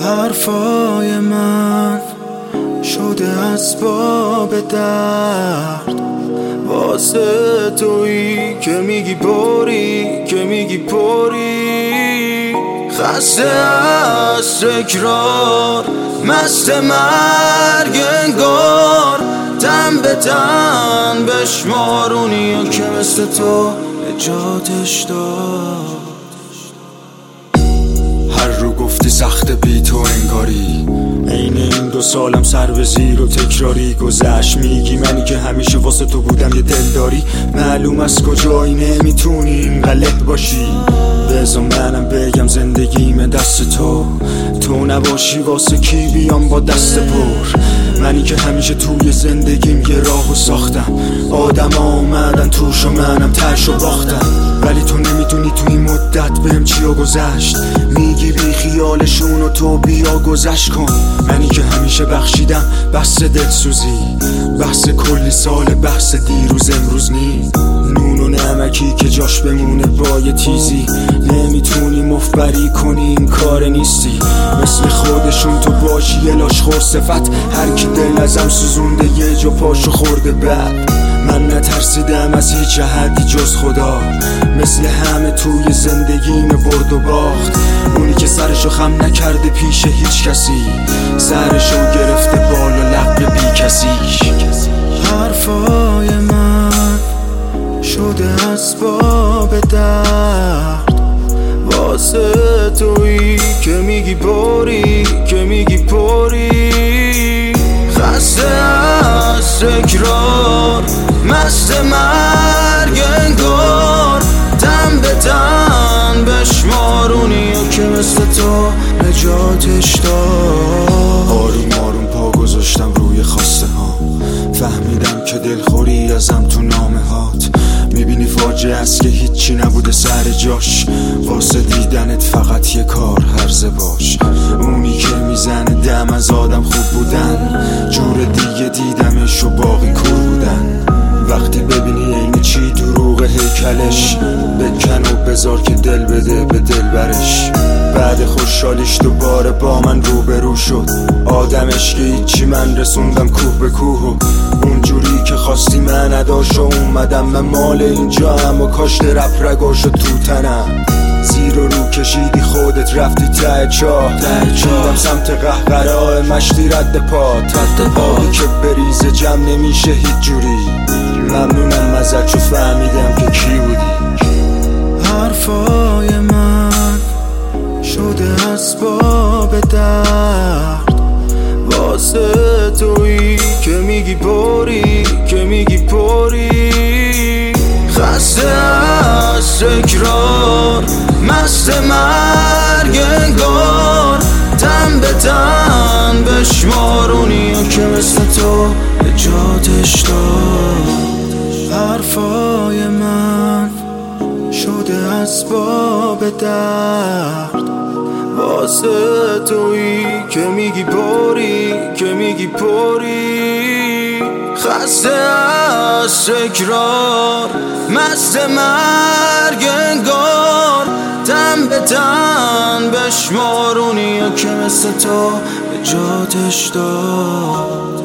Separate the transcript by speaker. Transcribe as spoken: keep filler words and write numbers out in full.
Speaker 1: حرفای من شده اسباب درد واسه تویی که میگی پری که میگی پری خسته از تکرار مست مرگ انگار تن به تن بشمارونی یا که مثل تو نجاتش داد.
Speaker 2: هر رو گفتی سخت بی تو انگاری عین این دو سالم سر به زیر و تکراری گذشت. میگی منی که همیشه واسه تو بودم یه دلداری معلوم از کجایی نمیتونی اینقلب باشی. بذار منم بگم زندگیم دست تو تو نباشی واسه کی بیام با دست پر. منی که همیشه توی زندگیم یه راهو ساختم آدم آمدن توش و منم ترش و باختم ولی تو نمیدونی تو این مدت بهم چیا گذشت. میگی بی خیالشون و تو بیا گذشت کن. منی که همیشه بخشیدم بحث دلسوزی بحث کلی سال بحث دیروز امروز نی نون و نمکی که جاش بمونه با یه تیزی نمیتونی مفبری کنی این کار نیستی. مثل خودشون تو باشی یه لاشخور صفت هر کی دل ازم سوزونده یه جا پاشو خورده بعد. من نترسیدم از هیچ حدی جز خدا مثل همه توی زندگیم برد و باخت. اونی که سرشو خم نکرده پیش هیچ کسی سرشو گرفته بالا لق بی کسی.
Speaker 1: حرفای من شده اسباب درد واسه تویی که میگی پری که میگی پری خسته از تکرار مست مرگ انگار تن به تن بشمارونی یا که مثل تو نجاتش داد.
Speaker 2: آروم آروم پا گذاشتم روی خواسته ها فهمیدم که دلخوری ازم تو نامه هات. میبینی فاجعه است که هیچی نبوده سر جاش واسه دیدنت فقط یه کار هرزه باش. اونی که میزنه دم از آدم خوب بودن جور دیگه دیدمش و باقی کور بودن. وقتی ببینی این چی دروغ هیکلش بکن و بذار که دل بده به دل برش. بعد خوشحالیش دوباره با من روبرو شد آدمش که هیچی من رسوندم کوه به کوه و اونجوری که خواستی من نداشت و اومدم من مال اینجا هم و کاشت رپ رگاشو تو تنم زیر و رو کشیدی خودت رفتی ته چاه دیدم سمت قهقرای مشتی رد پات آبی که بریزه جمع نمیشه هیچ جوری. ممنونم ازت چو فهمیدم که کی بودی.
Speaker 1: حرفای من شده اسباب درد واسه تویی که میگی پری که میگی پری خسته از تکرار مست مرگ انگار تن به تن بشمارونی یا که مثل تو نجاتش داد. حرفای من شده اسباب درد واسه تویی که میگی پری که میگی پری خسته از تکرار مست مرگ انگار تن به تن بشمارونی یا که مثل تو نجاتش داد.